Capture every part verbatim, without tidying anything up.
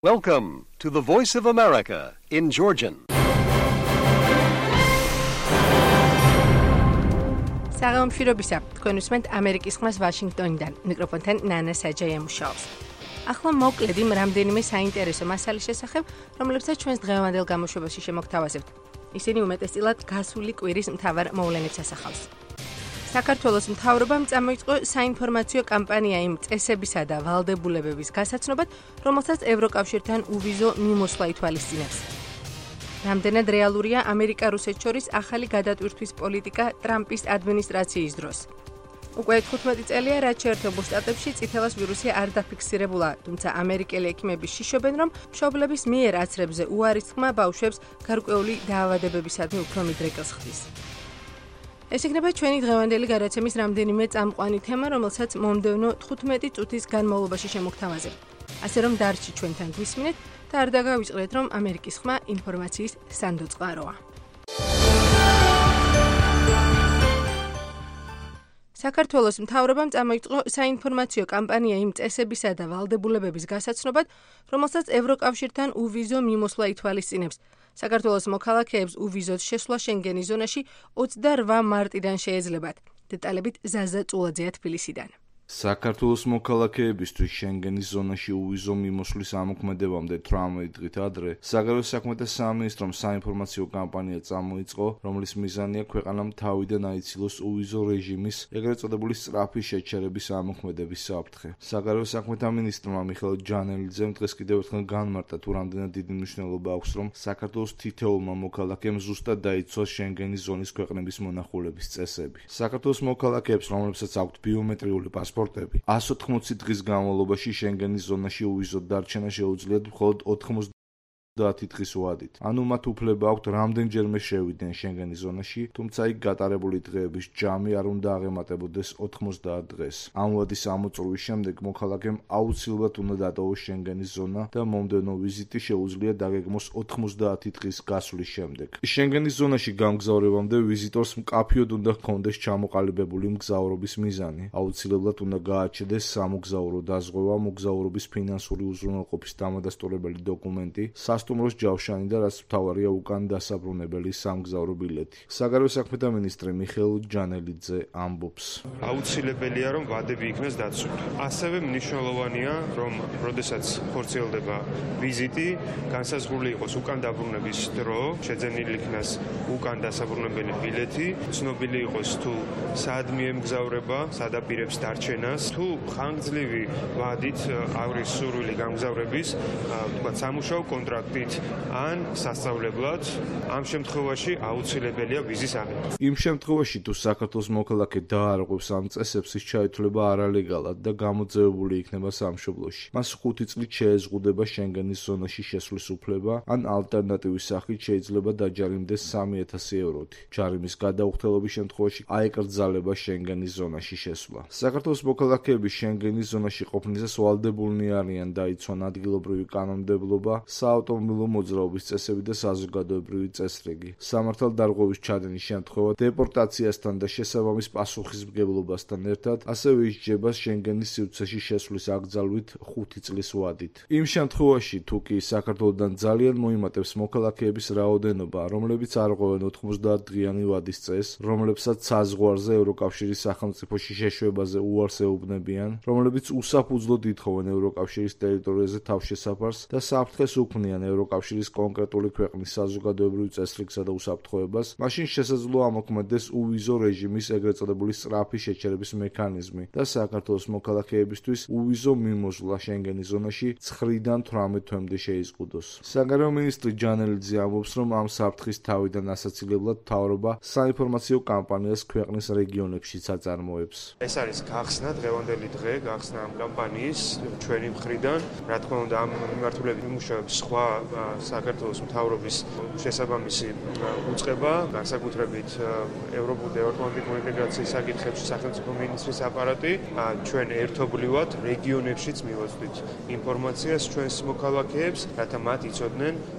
Welcome to the Voice of America in Georgian. საღამო მშვიდობისა, თქვენ უსმენთ ამერიკის ხმას ვაშინგტონიდან. მიკროფონთან ნანა საჯაია მუშაობს. ახლა მოკლედ იმ რამდენიმე საინტერესო მასალის შესახებ, რომლებსაც ჩვენს დღევანდელ გამოშვებაში შემოგთავაზებთ. ისინი უმეტესწილად გასული კვირის მთავარ მოვლენებს ასახავს. საქართველოს მთავრობამ წამოიწყო საინფორმაციო კამპანია იმ წესებისა და ვალდებულებების გასაცნობად, რომელსაც ევროკავშირთან უვიზო მიმოსვლა ითვალისწინებს. რამდენად რეალურია ამერიკა-რუსეთს შორის ახალი გადატვირთვის პოლიტიკა ტრამპის ადმინისტრაციის დროს. უკვე თხუთმეტი წელია, რაც შეერთებულ შტატებში წითელას ვირუსი არ დაფიქსირებულა, თუმცა ამერიკელი ექიმები შიშობენ, რომ მშობლების მიერ აცრებზე უარის თქმა ბავშვებს გარკვეული დაავადებებისადმი უფრო მიდრეკილს ხდის. ეს იქნება ჩვენი დღევანდელი გადაცემის რამდენიმე წამყვანი თემა, რომელსაც მომდევნო თხუთმეტი წუთის განმავლობაში შემოგთავაზებთ. ასე რომ დარჩი ჩვენთან გვისმინეთ და არ დაგავიწყდეთ, რომ ამერიკის ხმა ინფორმაციის სანდო წყაროა. საქართველოს მთავრობამ წამოიწყო საინფორმაციო კამპანია იმ წესებისა და ვალდებულებების გასაცნობად, რომელსაც ევროკავშირთან უვიზო მიმოსვლა ითვალისწინებს. საქართველოს მოქალაქეებს უვიზოდ შესვლა შენგენის ზონაში ოცდარვა მარტიდან შეეძლებათ. დეტალებით ზაზა წულაძეა თბილისიდან. საქართველოს მოქალაქეებისთვის შენგენის ზონაში უვიზო მიმოსვლის ამოქმედებამდე თვრამეტი დღით ადრე საგარეო საქმეთა სამინისტრომ საინფორმაციო კამპანია წამოიწყო, რომლის მიზანია ქვეყანამ თავიდან აიცილოს უვიზო რეჟიმის ეგრეთ წოდებული სწრაფი შეჩერების ამოქმედების საფრთხე. საგარეო საქმეთა მინისტრმა მიხეილ ჯანელიძემ დღეს კიდევ ერთხელ განმარტა, თუ რამდენად დიდი მნიშვნელობა აქვს, რომ საქართველოს თითოეულმა მოქალაქემ ზუსტად დაიცვას შენგენის ზონის ქვეყნების მონახულების წესები. საქართველოს მოქალაქეებს, რომლებსაც აქვთ ბიომეტრიული პასპორტი სპორტები. ას ოთხმოცი დღის განმავლობაში შენგენის ზონაში უვიზოდ დარჩენა შეუძლიათ მხოლოდ ოთხმოცდაათი დღის ვადით. ანუ მათ უფლება აქვთ რამდენჯერმე შევიდნენ შენგენის ზონაში, თუმცა იქ გატარებული დღეების ჯამი არ უნდა აღემატებოდეს ოცდაათი დღეს. ამ ვადის ამოწურვის შემდეგ მოქალაქემ აუცილებლად უნდა დატოვოს შენგენის ზონა და მომდევნო ვიზიტი შეუძლია დაგეგმოს ოცდაათი დღის გასვლის შემდეგ. შენგენის ზონაში გამგზავრებამდე ვიზიტორს მკაფიოდ უნდა ჰქონდეს ჩამოყალიბებული მგზავრობის მიზანი. აუცილებლად უნდა გააჩნდეს სამოგზაურო დაზღვევა, მოგზაურობის ფინანსური უზრუნველყოფის დამადასტურებელი დოკუმენტი, სტუმროს ჯავშანი და რაც მთავარია უკან დასაბრუნებელი სამგზავრო ბილეთი. საგარეო საქმეთა მინისტრი მიხეილ ჯანელიძე ამბობს. აუცილებელია, რომ ვადები იქნეს დაცული. ასევე მნიშვნელოვანია, რომ როდესაც ხორციელდება ვიზიტი, განსაზღვრული იყოს უკან დაბრუნების დრო, შეძენილი იქნას უკან დასაბრუნებელი ბილეთი, ცნობილი იყოს თუ სად მიემგზავრება, სად აპირებს დარჩენას, თუ ხანგრძლივი ვადით არის სურვილი გამგზავრების, თქვათ სამუშაო კონტრაქტი ან სასწავლებლად, ამ შემთხვევაში აუცილებელია ვიზის აღება. იმ შემთხვევაში, თუ საქართველოს მოქალაქე დაარღვევს ამ წესებს, ის ჩაითვლება არალეგალად და გამოძევებული იქნება სამშობლოში. მას ხუთი წლით შეეზღუდება შენგენის ზონაში შესვლის უფლება, ან ალტერნატივის სახით შეიძლება დაჯარიმდეს სამი ათასი ევროთი. ჯარიმის გადაუხდელობის შემთხვევაში აეკრძალება შენგენის ზონაში შესვლა. საქართველოს მოქალაქეები შენგენის ზონაში ყოფნისას ვალდებულნი არიან დაიცვან ადგილობრივი კანონმდებლობა, საავტომობილო მოძრაობის წესები და საზოგადოებრივი წესრიგი. სამართალდარღვევის ჩადენის შემთხვევად დეპორტაციასთან და შესაბამის პასუხისმგებლობასთან ერთად ასევე ისჯება შენგენის სივრცეში შესვლის აკრძალვით ხუთი წლის ვადით. იმ შემთხვევაში, თუ კი საქართველოდან ძალიან მოიმატებს მოქალაქეების რაოდენობა, რომლებიც არღვევენ ოცდაათი დღიანი ვადის წესს, რომლებსაც საზღვარზე ევროკავშირის სახელმწიფოში შეშვებაზე უარს ეუბნებიან, რომლებიც უსაფუძვლოდ ითხოვენ ევროკავშირის ტერიტორიაზე თავშესაფარს და საფრთხეს უქმნიან ევროკავშირის კონკრეტული ქვეყნის საზოგადოებრივ წესრიგსა და უსაფრთხოებას, მაშინ შესაძლოა ამოქმედდეს უვიზო რეჟიმის ეგრეთ წოდებული სწრაფი შეჩერების მექანიზმი და საქართველოს მოქალაქეებისთვის უვიზო მიმოსვლა შენგენის ზონაში ცხრიდან თვრამეტ თვემდე შეიზღუდოს. საგარეო მინისტრი ჯანელიძე ამბობს, რომ ამ საფრთხის თავიდან ასაცილებლად მთავრობა საინფორმაციო კამპანიას ქვეყნის რეგიონებშიც აწარმოებს. ეს არის გახსნა, დღევანდელი დღე გახსნა ამ კამპანიის ჩვენი მხრიდან. რა თქმა უნდა, ამ მიმართულებით იმუშავებს სხვა საქართველოს მთავრობის შესაბამისი უწყება, განსაკუთრებით ევროპულ და ევროატლანტიკურ ინტეგრაციის საკითხებში სახელმწიფო მინისტრის აპარატი. ჩვენ ერთობლივად რეგიონებშიც მივაწვდით ინფორმაციას ჩვენს მოქალაქეებს, რათა მათ იცოდნენ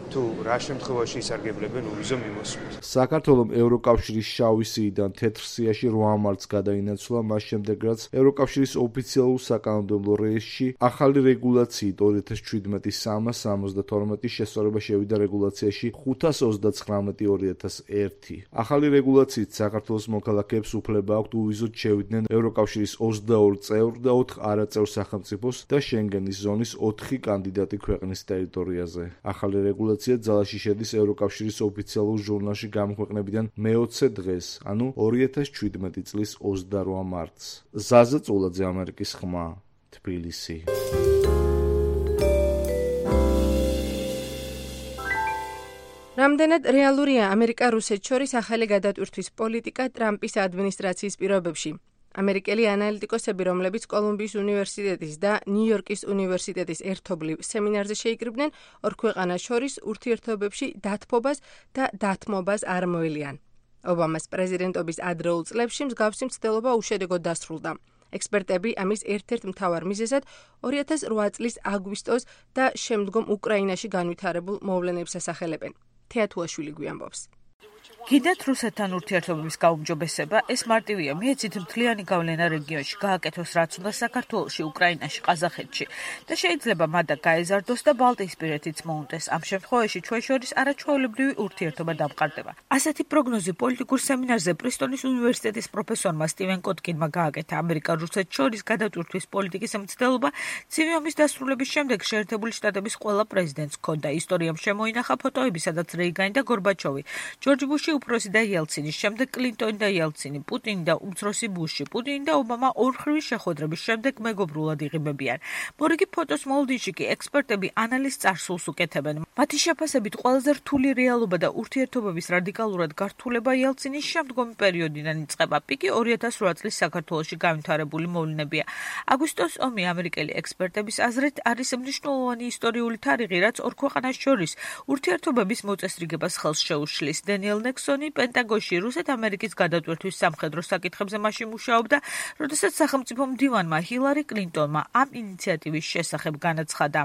თუ რა შემთხვევაში ისარგებლებენ უვიზო მიმოსვლით. საქართველოს ევროკავშირის შავი სიიდან თეთრ სიაში რვა მარტს გადაინაცვლა, მას შემდეგ რაც ევროკავშირის ოფიციალურ საკანონმდებლო რეესტრში ახალი რეგულაციით ორი ათას შვიდმეტი სამას სამოცდათორმეტი შესწორება შევიდა რეგულაციაში ხუთას ოცდაცხრამეტი ორი ათას ერთი. ახალი რეგულაციით საქართველოს მოქალაქეებს უფლება აქვთ უვიზოდ შევიდნენ ევროკავშირის ოცდაორ წევრ და ოთხ არაწევრ სახელმწიფოს და შენგენის ზონის ოთხი კანდიდატი ქვეყნის ტერიტორიაზე. ახალი რეგულაცია ძალაში შედის ევროკავშირის ოფიციალურ ჟურნალში გამოქვეყნებიდან მეოცე დღეს, ანუ ორი ათას შვიდმეტი წლის ოცდარვა მარტს. ზაზა წულაძე, ამერიკის ხმა, თბილისი. რამდენად რეალურია ამერიკა-რუსეთს შორის ახალი გადატვირთვის პოლიტიკა ტრამპის ადმინისტრაციის პირობებში? ამერიკელი ანალიტიკოსები, რომლებიც კოლუმბიის უნივერსიტეტის და ნიუ-იორკის უნივერსიტეტის ერთობლივ სემინარზე შეიკრიბნენ, ორ ქვეყანას შორის ურთიერთობებში დათბობას და დათმობას არ მოელიან. ობამას პრეზიდენტობის ადრეულ წლებში მსგავსი მცდელობა უშედეგოდ დასრულდა. ექსპერტები ამის ერთ-ერთ მთავარ მიზეზად ორი ათას რვა წლის აგვისტოს და შემდგომ უკრაინაში განვითარებულ მოვლენებს ასახელებენ. თეათუაშვილი გვიამბობს. გიდათ რუსეთთან ურთიერთობების გაუმჯობესება, ეს მარტივია, მიეცით მთლიანი გავლენა რეგიონში, გააკეთოს რაც უნდა საქართველოში, უკრაინაში, ყაზახეთში და შეიძლება მადა გაეზარდოს და ბალტიისპირეთიც მოუნდეს. ამ შემთხვევაში ჩვენ შორის არაჩვეულებრივი ურთიერთობა დამყარდება. ასეთი პროგნოზი პოლიტიკურ სემინარზე პრისტონის უნივერსიტეტის პროფესორმა სტივენ კოტკინმა გააკეთა. ამერიკა-რუსეთს შორის გადატვირთვის პოლიტიკის მცდელობა ცივი ომის დასრულების შემდეგ შეერთებული შტატების ყველა პრეზიდენტს ჰქონდა. ისტორიამ შემოინახა ფოტოები, სადაც რეიგანი და გორბაჩოვი, ჯორჯ ბუში უფროსი და იელცინის, შემდეგ კლინტონი და იელცინი, პუტინი და უმცროსი ბუში, პუტინი და ობამა ორხრივი შეხვედრების შემდეგ მეგობრულად იღებებიან. მორიგი ფოტოს მოლოდინში კი ექსპერტები ანალიზ წარსულს უკეთებენ. მათი შეფასებით ყველაზე რთული რეალობა და ურთიერთობების რადიკალურად გართულება იელცინის შემდგომი პერიოდიდან იწყება. პიკი ორი ათას რვა წლის საქართველოში განვითარებული მოვლენებია. აგვისტოს ომი ამერიკელი ექსპერტების აზრით არის მნიშვნელოვანი ისტორიული თარიღი, რაც ორ ქვეყანას შორის ურთიერთობების მოწესრიგებას ხელს შეუშლის. დენიელ ნექსონი პენტაგონში რუსეთ-ამერიკის გადატვირთვის სამხედრო საკითხებზე მაშინ მუშაობდა, როდესაც სახელმწიფო მდივანმა ჰილარი კლინტონმა ამ ინიციატივის შესახებ განაცხადა.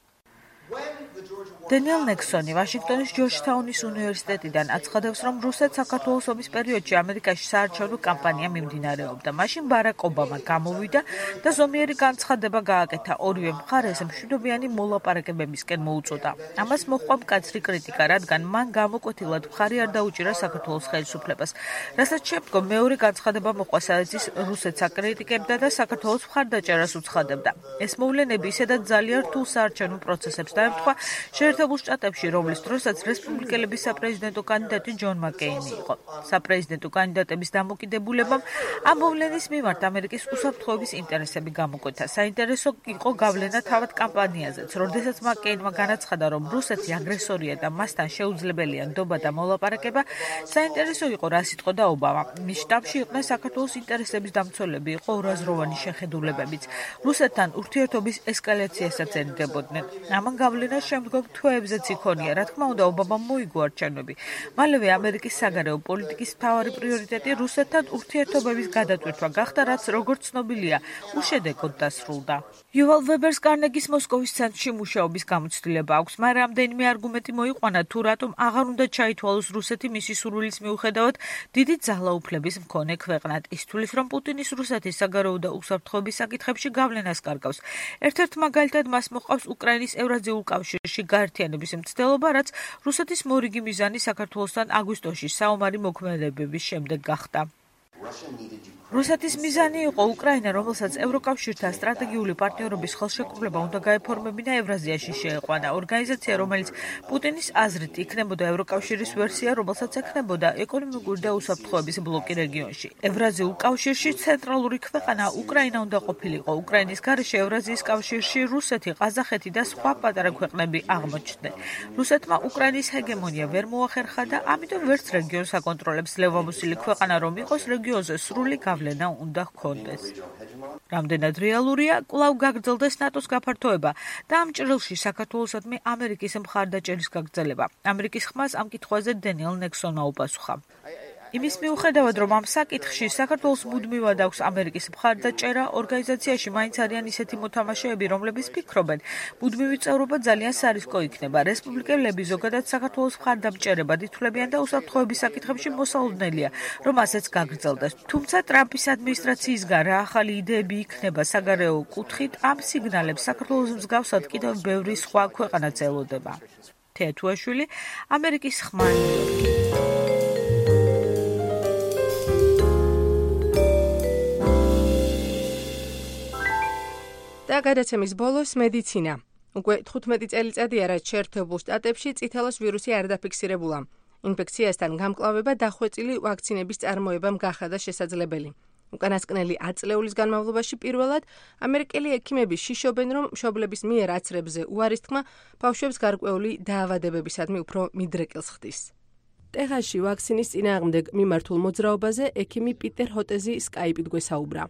დენიელ ნექსონი ვაშინგტონის ჯორჯთაუნის უნივერსიტეტიდან აცხადებს, რომ რუსეთ-საქართველოს ომის პერიოდში ამერიკაში საარჩევნო კამპანია მიმდინარეობდა. მაშინ ბარაკ ობამა გამოვიდა და ზომიერი განცხადება გააკეთა. ორივე მხარეს მშვიდობიანი მოლაპარაკებებისკენ მოუწოდა. ამას მოჰყვა მკაცრი კრიტიკა, რადგან მან გამოკვეთილად მხარი არ დაუჭირა საქართველოს ხელისუფლებას. რასაც შემდგომ მეორე განცხადება მოჰყვა, სადაც ის რუსეთს აკრიტიკებდა და საქართველოს მხარდაჭერას უცხადებდა. ეს მოვლენები ისედაც ძალიან რთულ საარჩევნო პროცესებს დაემთხვა შეერთებულ შტატებში, რომლის დროსაც რესპუბლიკელების საპრეზიდენტო კანდიდატი ჯონ მაკეინი იყო. საპრეზიდენტო კანდიდატების დამოკიდებულებამ ამ მოვლენის მიმართ ამერიკის უსაფრთხოების ინტერესები გამოკვეთა. საინტერესო იყო გავლენა თავად კამპანიაზეც, როდესაც მაკეინმა განაცხადა, რომ რუსეთი აგრესორია და მასთან შეუძლებელია ნდობა და მოლაპარაკება, საინტერესო იყო რა სიტყოდა ობამა. მის შტაბში იყვნენ საქართველოს ინტერესების დამცველები, იყო ორაზროვანი შეხედულებებიც. რუსეთთან ურთიერთობის ესკალაციასაც ერიდებოდნენ. ამან გავლენა შემდგომ თვეებზეც იქონია. რა თქმა უნდა, ობამამ მოიგო არჩევნები. მალევე ამერიკის საგარეო პოლიტიკის მთავარი პრიორიტეტი რუსეთთან ურთიერთობების გადატვირთვა გახდა, რაც როგორც ცნობილია, უშედეგოდ დასრულდა. იუვალ ვებერს კარნეგის მოსკოვის ცენტრში მუშაობის გამოცდილება აქვს. მან რამდენიმე არგუმენტი მოიყვანა, თუ რატომ აღარ უნდა ჩაითვალოს რუსეთი მისი სურვილის მიუხედავად დიდი ძალაუფლების მქონე ქვეყნად. ის თვლის, რომ პუტინის რუსეთის საგარეო და უსაფრთხოების საკითხებში გავლენას კარგავს. ერთ-ერთ მაგალითად მას მოყავს უკრაინის ევრაზიულ კავშირში გაერთიანების მცდელობა, რაც რუსეთის მორიგი მიზანი საქართველოსთან აგვისტოში საომარი მოქმედებების შემდეგ გახდა. რუსეთის მიზანი იყო უკრაინა, რომელსაც ევროკავშირთან სტრატეგიული პარტნიორობის ხელშეკრულება უნდა გაეფორმებინა ევრაზიაში შეეყვანა. ორგანიზაცია, რომელიც პუტინის აზრით იქნებოდა ევროკავშირის ვერსია, რომელსაც ექნებოდა ეკონომიკური და უსაფრთხოების ბლოკი რეგიონში. ევრაზიულ კავშირში ცენტრალური ქვეყანა უკრაინა უნდა ყოფილიყო. უკრაინის გარეშე ევრაზიის კავშირში რუსეთი, ყაზახეთი და სხვა პატარა ქვეყნები აღმოჩნდნენ. რუსეთმა უკრაინის ჰეგემონია ვერ მოახერხა და ამიტომ ვერც რეგიონს აკონტროლებს. ლევამოსილი ქვეყანა რომ იყოს, რეგიონზე სრული გავლენა უნდა ჰქონდეს. რამდენად რეალურია, კვლავ გაგრძელდეს ნატოს გაფართოება და ამ ჭრილში საქართველოსადმი ამერიკის მხარდაჭერის გაგრძელება. ამერიკის ხმას ამ კითხვაზე დენიელ ნექსონმა უპასუხა. იმის მიუხედავად, რომ ამ საკითხში საქართველოს მუდმივად აქვს ამერიკის მხარდაჭერა, ორგანიზაციაში მაინც არიან ისეთი მოთამაშეები, რომლებიც ფიქრობენ, მუდმივი წევრობა ძალიან სარისკო იქნება. რესპუბლიკელები ზოგადად საქართველოს მხარდამჭერებად ითვლებიან და უსაფრთხოების საკითხებში მოსალოდნელია, რომ ასეც გაგრძელდეს. თუმცა ტრამპის ადმინისტრაციისგან რა ახალი იდეები იქნება საგარეო კუთხით, ამ სიგნალებს საქართველოს მსგავსად კიდევ ბევრი სხვა ქვეყანაც ელოდება. თეა თუაშვილი, ამერიკის ხმა. და გადაცემის ბოლოს მედიცინა. უკვე თხუთმეტი წელიწადია, რაც შეერთებულ შტატებში წითელოს ვირუსი არ დაფიქსირებულა. ინფექციასთან გამკლავება დახვეწილი ვაქცინების წარმოებამ გახადა შესაძლებელი. უკანასკნელი ათ წლეულის განმავლობაში პირველად ამერიკელი ექიმები შიშობენ, რომ მშობლების მიერ აცრებზე უარის თქმა ბავშვებს გარკვეული დაავადებებისადმი უფრო მიდრეკილს ხდის. ტეხასში ვაქცინის წინააღმდეგ მიმართულ მოძრაობაზე ექიმი პიტერ ჰოტეზი სკაიპით გვესაუბრა.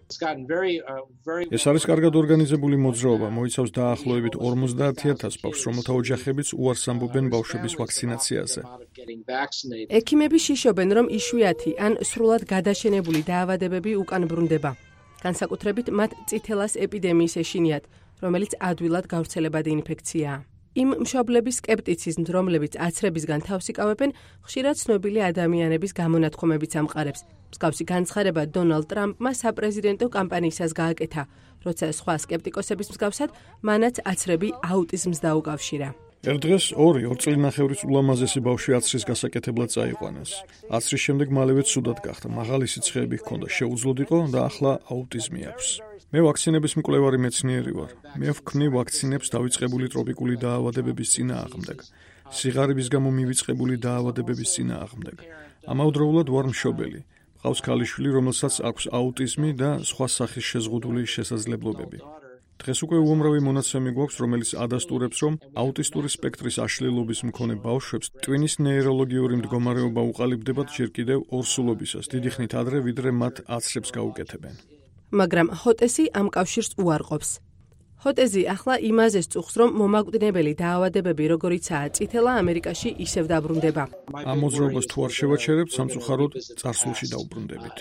ეს არის კარგად ორგანიზებული მოძრაობა, მოიცავს დაახლოებით ორმოცდაათი ათას ბავშვს, რომელთა ოჯახებიც უარს ამბობენ ბავშვების ვაქცინაციაზე. ექიმები შიშობენ, რომ იშვიათი ან სრულად გადაშენებული დაავადებები უკან ბრუნდება. განსაკუთრებით მათ წითელას ეპიდემიის ეშინიათ, რომელიც ადვილად გავრცელებადი ინფექციაა. იმ მშობლების სკეპტიციზმს, რომლებიც აცრებისგან თავს იკავებენ, ხშირად ცნობილი ადამიანების გამონათქვამებიც ამყარებს. მსგავსი განცხადება დონალდ ტრამპმა საპრეზიდენტო კამპანიისას გააკეთა, როცა სხვა სკეპტიკოსების მსგავსად მანაც აცრები აუტიზმს დაუკავშირა. ერთ დღეს ორი ორ წლინახევრის ულამაზესი ბავშვი აცრის გასაკეთებლად წაიყვანეს. აცრის შემდეგ მალევე ცუდად გახდა, მაღალი სიცხეები ჰქონდა, შეუძლოდ იყო და ახლა აუტიზმი აქვს. მე ვაქცინების მკვლევარი მეცნიერი ვარ. მე ვქმნი ვაქცინებს დავიწყებული ტროპიკული დაავადებების წინააღმდეგ, სიღარიბის გამო მივიწყებული დაავადებების წინააღმდეგ. ამავდროულად ვარ მშობელი. მყავს ქალიშვილი, რომელსაც აქვს აუტიზმი და სხვა სახის შეზღუდული შესაძლებლობები. დღეს უკვე უამრავი მონაცემი გვაქვს, რომელიც ადასტურებს, რომ აუტისტური სპექტრის აშლილობის მქონე ბავშვებს ტვინის ნეიროლოგიური მდგომარეობა უყალიბდებათ ჯერ კიდევ ორსულობისას, დიდი ხნით ადრე, ვიდრე მათ აცრებს გაუკეთებენ. მაგრამ ჰოტესი ამ კავშირს უარყოფს. ჰოტეზი ახლა იმაზე სწუხს, რომ მომაკვდინებელი დაავადებები, როგორიცაა წითელა, ამერიკაში ისევ დაბრუნდება. ამ მოძრაობას თუ არ შევაჩერებთ, სამწუხაროდ წარსულში დაუბრუნდებით.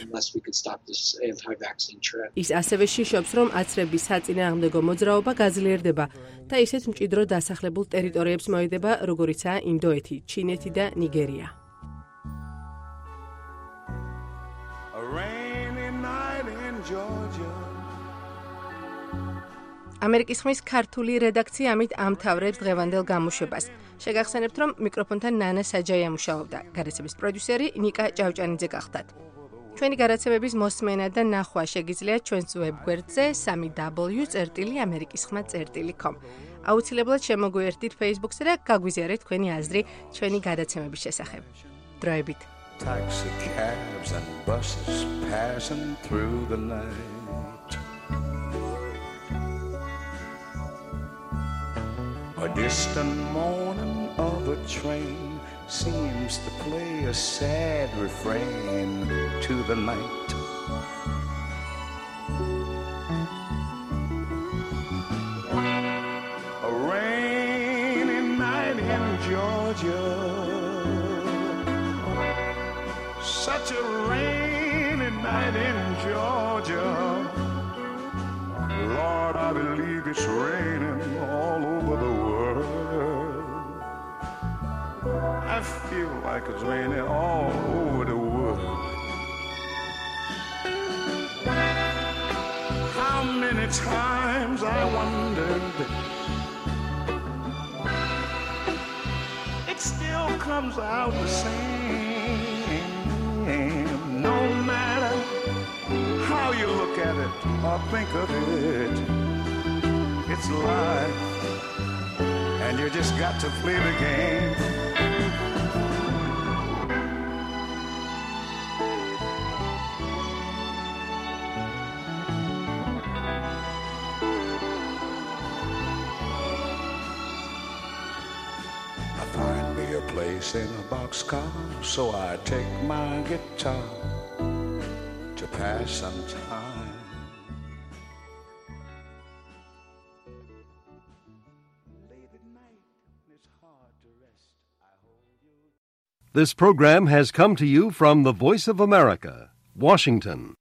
ის ასევე შიშობს, რომ აცრების საწინააღმდეგო მოძრაობა გაძლიერდება და ისეთ მჭიდრო დასახლებულ ტერიტორიებს მოედება, როგორიცაა ინდოეთი, ჩინეთი და ნიგერია. ამერიკის ხმის ქართული რედაქცია ამით ამთავრებს დღევანდელ გამოშვებას. შეგახსენებთ, რომ მიკროფონთან ნანა საჯაია მუშაობდა. გადაცემის პროდიუსერი ნიკა ჭავჭანიძე გახდათ. ჩვენი გადაცემების მოსმენა და ნახვა შეგიძლიათ ჩვენს ვებგვერდზე სამი დაბლიუ წერტილი ამერიკის ხმა წერტილი com. აუცილებლად შემოგვიერთდით Facebook-ზე და გაგვიზიარეთ თქვენი აზრი ჩვენი გადაცემების შესახებ. დროებით. Taxi cabs and buses passing through the night. A distant moaning of a train seems to play a sad refrain to the night. A rainy night in Georgia, such a rainy night in Georgia. Lord, I believe it's raining all over the world. I feel like it's raining all over the world. How many times I wondered, it still comes out the same. No matter how you look at it or think of it, it's life, and you just got to play the game. I find me a place in a boxcar, so I take my guitar to pass some time. Late at night, it's hard to rest. I hold you. This program has come to you from the Voice of America, Washington.